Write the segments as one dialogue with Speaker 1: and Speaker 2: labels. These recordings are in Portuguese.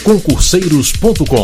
Speaker 1: concurseiros.com.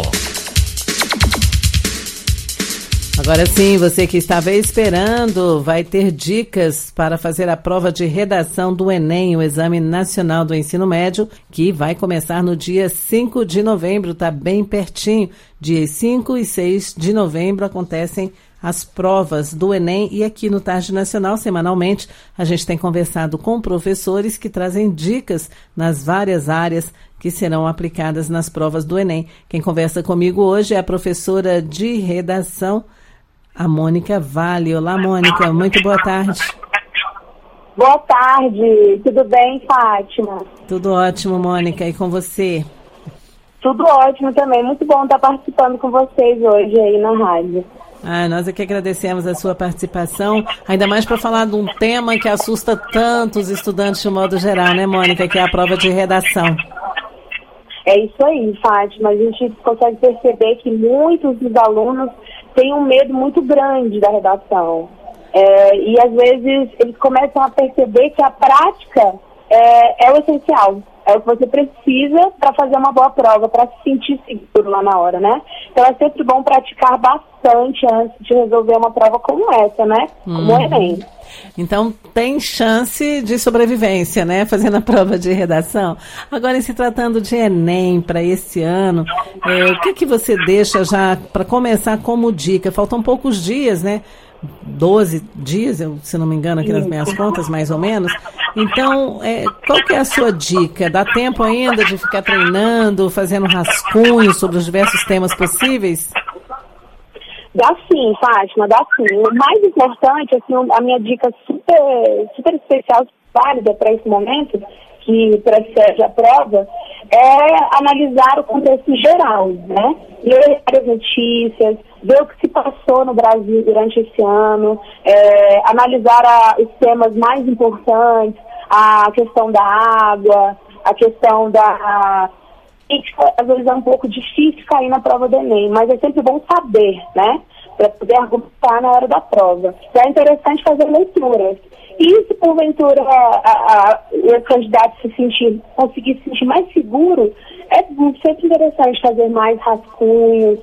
Speaker 2: Agora sim, você que estava esperando, vai ter dicas para fazer a prova de redação do Enem, o Exame Nacional do Ensino Médio, que vai começar no dia 5 de novembro, está bem pertinho. Dias 5 e 6 de novembro acontecem as provas do Enem, e aqui no Tarde Nacional, semanalmente, a gente tem conversado com professores que trazem dicas nas várias áreas que serão aplicadas nas provas do Enem. Quem conversa comigo hoje é a professora de redação, a Mônica Vale. Olá, Mônica, muito boa tarde.
Speaker 3: Boa tarde, tudo bem, Fátima?
Speaker 2: Tudo ótimo, Mônica, e com você?
Speaker 3: Tudo ótimo também, muito bom estar participando com vocês hoje aí na rádio.
Speaker 2: Nós aqui agradecemos a sua participação, ainda mais para falar de um tema que assusta tanto os estudantes de modo geral, né, Mônica, que é a prova de redação.
Speaker 3: É isso aí, Fátima, a gente consegue perceber que muitos dos alunos têm um medo muito grande da redação. E às vezes eles começam a perceber que a prática é o essencial. É o que você precisa para fazer uma boa prova, para se sentir seguro lá na hora, né? Então é sempre bom praticar bastante antes de resolver uma prova como essa, né? Como o Enem.
Speaker 2: Então tem chance de sobrevivência, né? Fazendo a prova de redação. Agora, se tratando de Enem para esse ano, o que você deixa já para começar como dica? Faltam poucos dias, né? 12 dias, se não me engano, aqui nas minhas contas, mais ou menos. Então, qual que é a sua dica? Dá tempo ainda de ficar treinando, fazendo rascunhos sobre os diversos temas possíveis?
Speaker 3: Dá sim, Fátima, dá sim. O mais importante, assim, a minha dica super especial, válida para esse momento, que precede a prova, é analisar o contexto geral, né? Ler as notícias, ver o que se passou no Brasil durante esse ano, analisar os temas mais importantes, a questão da água, a questão da... Às vezes é um pouco difícil cair na prova do Enem, mas é sempre bom saber, né? Para poder argumentar na hora da prova. Então é interessante fazer leituras. E se porventura o candidato conseguir se sentir mais seguro, é sempre interessante fazer mais rascunhos,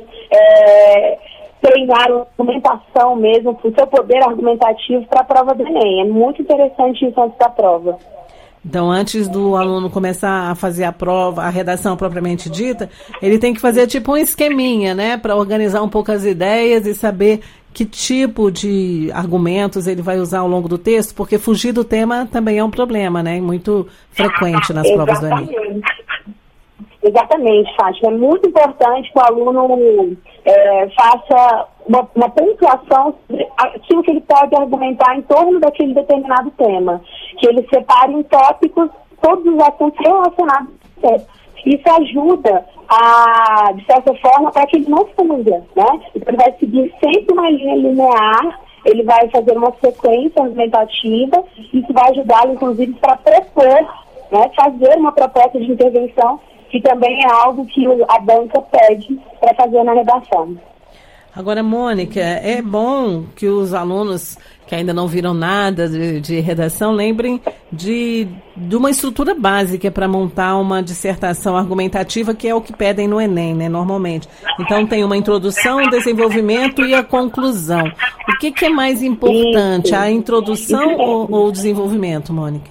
Speaker 3: treinar a argumentação mesmo, o seu poder argumentativo para a prova do Enem. É muito interessante isso antes da prova.
Speaker 2: Então, antes do aluno começar a fazer a prova, a redação propriamente dita, ele tem que fazer tipo um esqueminha, né? Para organizar um pouco as ideias e saber que tipo de argumentos ele vai usar ao longo do texto, porque fugir do tema também é um problema, né? Muito frequente nas provas do Enem.
Speaker 3: Exatamente, Fátima. É muito importante que o aluno faça uma pontuação sobre aquilo que ele pode argumentar em torno daquele determinado tema. Que ele separe em tópicos todos os assuntos relacionados a isso. Isso ajuda, de certa forma, para que ele não fuja, né? Então, ele vai seguir sempre uma linha linear, ele vai fazer uma sequência argumentativa, isso vai ajudá-lo, inclusive, para propor, né, fazer uma proposta de intervenção, que também é algo que a banca pede para fazer na redação.
Speaker 2: Agora, Mônica, é bom que os alunos que ainda não viram nada de redação lembrem de uma estrutura básica para montar uma dissertação argumentativa, que é o que pedem no Enem, né, normalmente. Então, tem uma introdução, um desenvolvimento e a conclusão. O que é mais importante, a introdução ou o desenvolvimento, Mônica?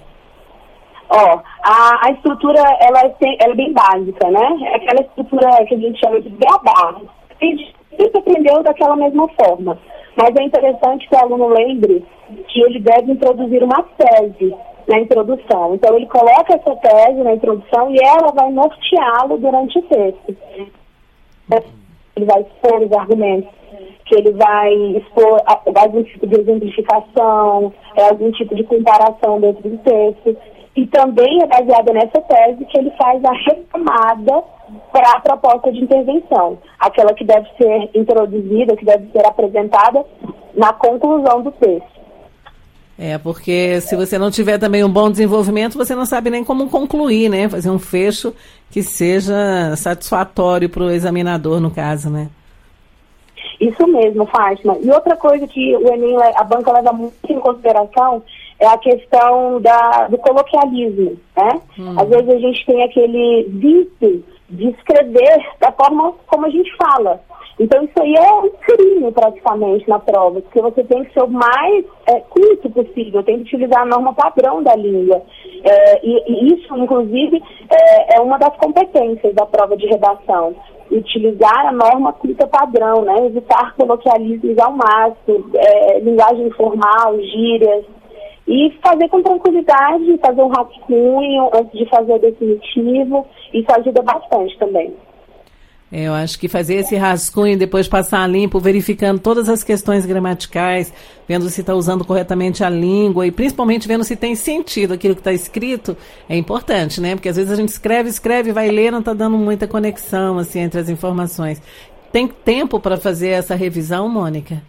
Speaker 3: A estrutura ela é bem básica, né? É aquela estrutura que a gente chama de beabá. A gente sempre aprendeu daquela mesma forma. Mas é interessante que o aluno lembre que ele deve introduzir uma tese na introdução. Então, ele coloca essa tese na introdução e ela vai norteá-lo durante o texto. Ele vai expor os argumentos, que ele vai expor algum tipo de exemplificação, algum tipo de comparação dentro do texto. E também é baseada nessa tese que ele faz a retomada para a proposta de intervenção, aquela que deve ser introduzida, que deve ser apresentada na conclusão do texto.
Speaker 2: Porque se você não tiver também um bom desenvolvimento, você não sabe nem como concluir, né? Fazer um fecho que seja satisfatório para o examinador, no caso, né?
Speaker 3: Isso mesmo, Fátima. E outra coisa que o Enem, a banca leva muito em consideração é a questão do coloquialismo, né? Às vezes a gente tem aquele vício de escrever escrever da forma como a gente fala. Então isso aí é um crime praticamente na prova, porque você tem que ser o mais curto possível, tem que utilizar a norma padrão da língua. E isso, inclusive, é uma das competências da prova de redação. Utilizar a norma curta padrão, né? Evitar coloquialismos ao máximo, linguagem informal, gírias, e fazer com tranquilidade, fazer um rascunho antes de fazer o definitivo, isso ajuda bastante também.
Speaker 2: Eu acho que fazer esse rascunho e depois passar a limpo, verificando todas as questões gramaticais, vendo se está usando corretamente a língua e principalmente vendo se tem sentido aquilo que está escrito, é importante, né? Porque às vezes a gente escreve, vai ler, não está dando muita conexão assim, entre as informações. Tem tempo para fazer essa revisão, Mônica?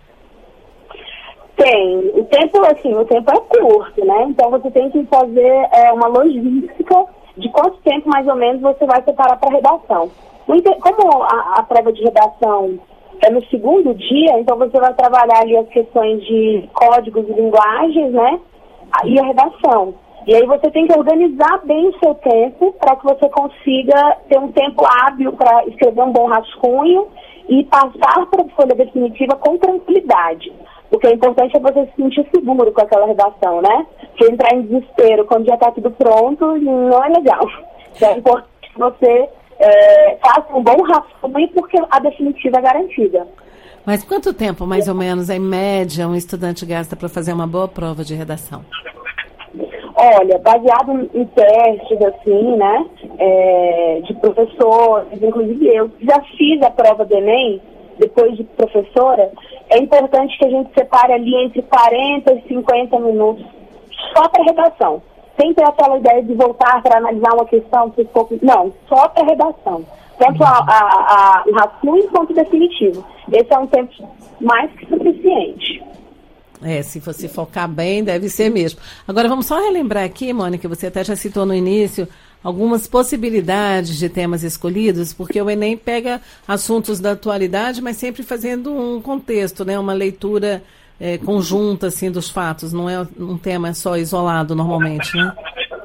Speaker 3: Tem. O tempo é curto, né? Então você tem que fazer uma logística de quanto tempo mais ou menos você vai separar para a redação. Como a prova de redação é no segundo dia, então você vai trabalhar ali as questões de códigos e linguagens, né? E a redação. E aí você tem que organizar bem o seu tempo para que você consiga ter um tempo hábil para escrever um bom rascunho e passar para a folha definitiva com tranquilidade. O que é importante é você se sentir seguro com aquela redação, né? Porque entrar em desespero quando já está tudo pronto não é legal. Então é importante que você faça um bom rascunho porque a definitiva é garantida.
Speaker 2: Mas quanto tempo, mais ou menos, em média, um estudante gasta para fazer uma boa prova de redação?
Speaker 3: Olha, baseado em testes, assim, né, de professores, inclusive eu já fiz a prova do Enem, depois de professora, é importante que a gente separe ali entre 40 e 50 minutos só para redação. Sem ter aquela ideia de voltar para analisar uma questão, não, só para redação. Tanto o rascunho quanto o definitivo. Esse é um tempo mais que suficiente.
Speaker 2: Se você focar bem, deve ser mesmo. Agora, vamos só relembrar aqui, Mônica, você até já citou no início, algumas possibilidades de temas escolhidos, porque o Enem pega assuntos da atualidade, mas sempre fazendo um contexto, né, uma leitura conjunta assim, dos fatos, não é um tema só isolado normalmente, né?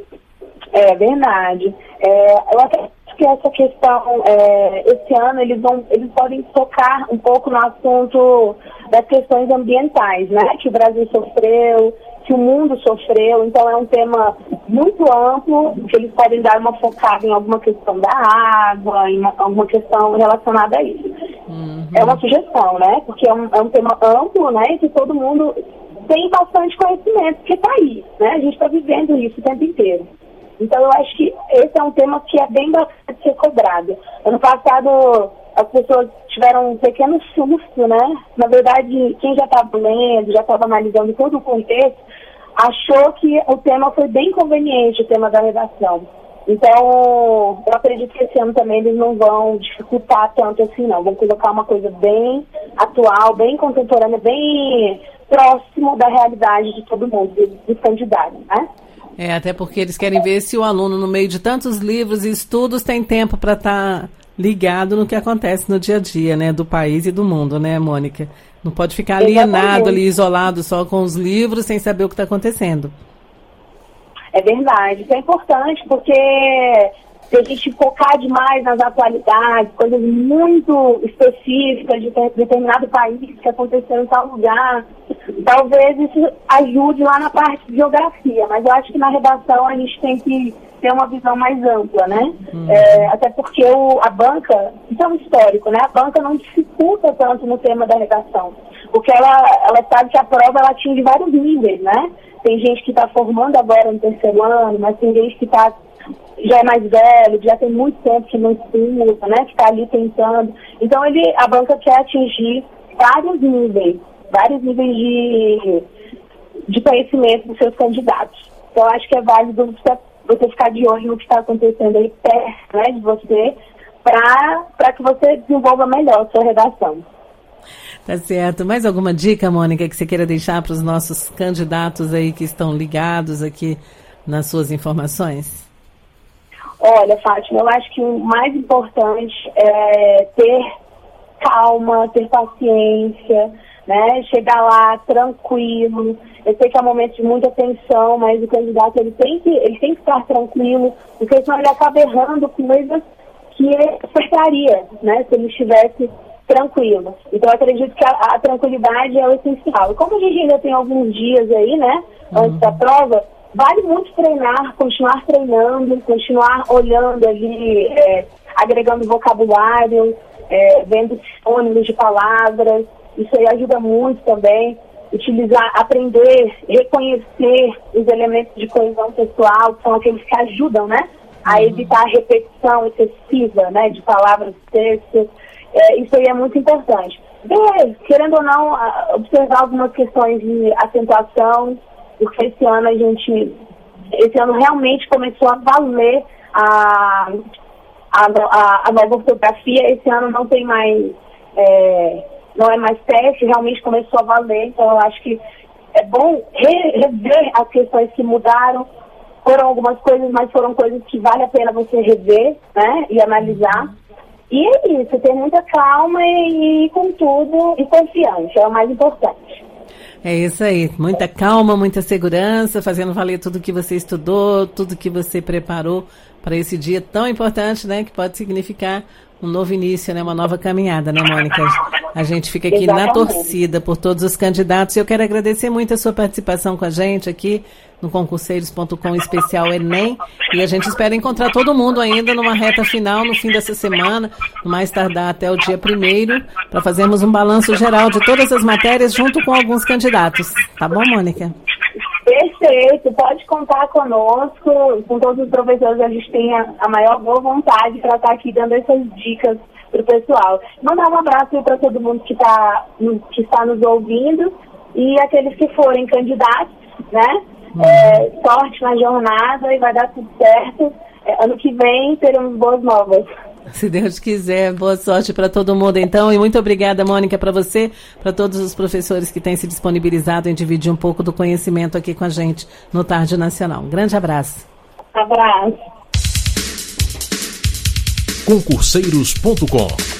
Speaker 3: É verdade. Eu até acho que essa questão, esse ano, eles podem tocar um pouco no assunto das questões ambientais, né? Que o Brasil sofreu, que o mundo sofreu, então é um tema muito amplo, que eles podem dar uma focada em alguma questão da água, em alguma questão relacionada a isso. Uhum. É uma sugestão, né? Porque é um tema amplo, né? E que todo mundo tem bastante conhecimento, porque está aí, né? A gente está vivendo isso o tempo inteiro. Então eu acho que esse é um tema que é bem bacana de ser cobrado. Ano passado as pessoas tiveram um pequeno susto, né? Na verdade, quem já estava lendo, já estava analisando todo o contexto, achou que o tema foi bem conveniente, o tema da redação. Então, eu acredito que esse ano também eles não vão dificultar tanto assim, não. Vão colocar uma coisa bem atual, bem contemporânea, bem próximo da realidade de todo mundo, dos candidatos, né?
Speaker 2: Até porque eles querem ver se o aluno, no meio de tantos livros e estudos, tem tempo para estar ligado no que acontece no dia a dia, né, do país e do mundo, né, Mônica? Não pode ficar alienado ali, isolado só com os livros, sem saber o que está acontecendo.
Speaker 3: É verdade, isso é importante, porque se a gente focar demais nas atualidades, coisas muito específicas de determinado país que aconteceu em tal lugar, talvez isso ajude lá na parte de geografia, mas eu acho que na redação a gente tem que ter uma visão mais ampla, né? Até porque a banca, isso é um histórico, né? A banca não dificulta tanto no tema da redação, porque ela sabe que a prova ela atinge vários níveis, né? Tem gente que está formando agora no terceiro ano, mas tem gente que já é mais velho, já tem muito tempo que não estuda, né? Que está ali tentando. Então a banca quer atingir vários níveis de conhecimento dos seus candidatos. Então acho que é válido você ficar de olho no que está acontecendo aí perto, né, de você, para que você desenvolva melhor a sua redação.
Speaker 2: Tá certo. Mais alguma dica, Mônica, que você queira deixar para os nossos candidatos aí que estão ligados aqui nas suas informações?
Speaker 3: Olha, Fátima, eu acho que o mais importante é ter calma, ter paciência, né? Chegar lá tranquilo. Eu sei que é um momento de muita tensão, mas o candidato ele tem que estar tranquilo, porque senão ele acaba errando coisas que aceitaria, né, se ele estivesse tranquilo. Então, eu acredito que a tranquilidade é o essencial. E como a gente ainda tem alguns dias aí, né, antes da prova, vale muito treinar, continuar treinando, continuar olhando ali, agregando vocabulário, vendo sinônimos de palavras. Isso aí ajuda muito também. Utilizar, aprender, reconhecer os elementos de coesão textual, que são aqueles que ajudam, né, a evitar a repetição excessiva, né, de palavras e textos. Isso aí é muito importante. Querendo ou não, observar algumas questões de acentuação, porque esse ano realmente começou a valer a nova ortografia. Esse ano não tem mais, não é mais teste, realmente começou a valer. Então eu acho que é bom rever as questões que mudaram. Foram algumas coisas, mas foram coisas que vale a pena você rever, né, e analisar. E é isso, ter muita calma e com tudo, e confiança, é o mais importante.
Speaker 2: É isso aí, muita calma, muita segurança, fazendo valer tudo que você estudou, tudo que você preparou para esse dia tão importante, né, que pode significar um novo início, né, uma nova caminhada, né, Mônica? A gente fica aqui na torcida por todos os candidatos e eu quero agradecer muito a sua participação com a gente aqui no Concurseiros.com especial Enem, e a gente espera encontrar todo mundo ainda numa reta final no fim dessa semana, no mais tardar até o dia 1º, para fazermos um balanço geral de todas as matérias junto com alguns candidatos. Tá bom, Mônica?
Speaker 3: Perfeito, pode contar conosco, com todos os professores. A gente tem a maior boa vontade para estar aqui dando essas dicas para o pessoal. Mandar um abraço para todo mundo que está nos ouvindo, e aqueles que forem candidatos, né? Sorte na jornada e vai dar tudo certo. Ano que vem teremos boas novas.
Speaker 2: Se Deus quiser, boa sorte para todo mundo então, e muito obrigada, Mônica, para você, para todos os professores que têm se disponibilizado em dividir um pouco do conhecimento aqui com a gente no Tarde Nacional. Um grande abraço.
Speaker 3: Abraço.
Speaker 1: Concurseiros.com